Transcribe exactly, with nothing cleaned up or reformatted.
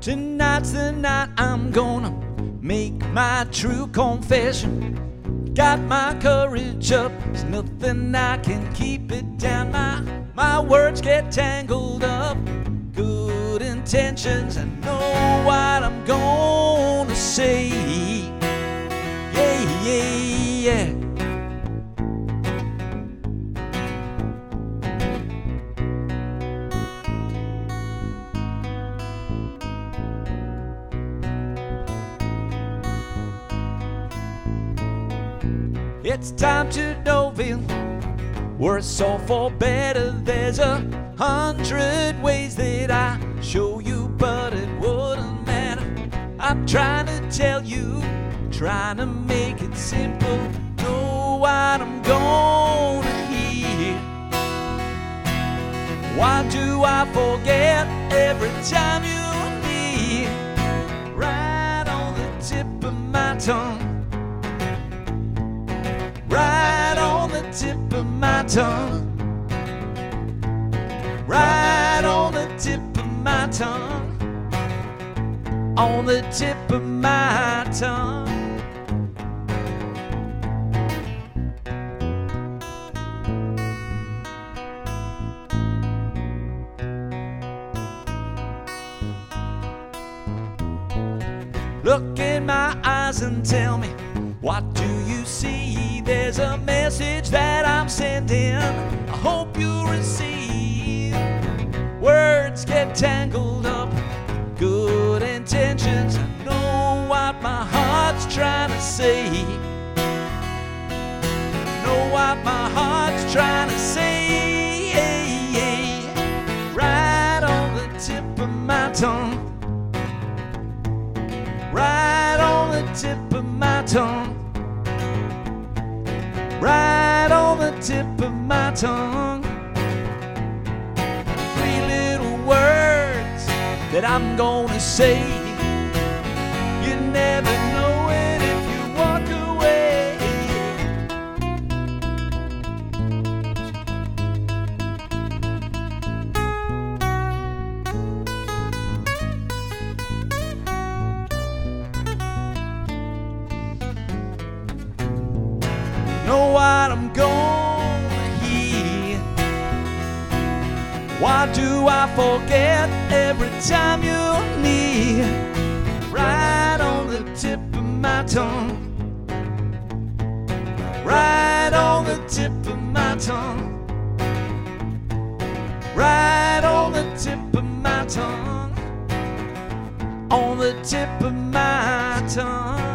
Tonight's the night I'm gonna make my true confession. Got my courage up, there's nothing I can keep it down. My, my words get tangled up, good intentions, I know what I'm gonna say. Yeah, yeah, yeah. It's time to dove in. Worse or for better, there's a hundred ways that I show you, but it wouldn't matter. I'm trying to tell you, trying to make it simple. Know what I'm gonna hear. Why do I forget every time you're near? Right on the tip of my tongue. Right on the tip of my tongue. Right on the tip of my tongue. On the tip of my tongue. Look in my eyes and tell me, what do you see? There's a message that I'm sending, I hope you receive. Words get tangled up, good intentions, I know what my heart's trying to say. Know what my heart's trying to say. Right on the tip of my tongue. Right on the tip of my tongue. Right on the tip of my tongue. Three little words that I'm gonna say. You never know it if you walk away. Know what I'm gonna hear. Why do I forget every time you're near? Right on the tip of my tongue. Right on the tip of my tongue. Right on the tip of my tongue. On the tip of my tongue.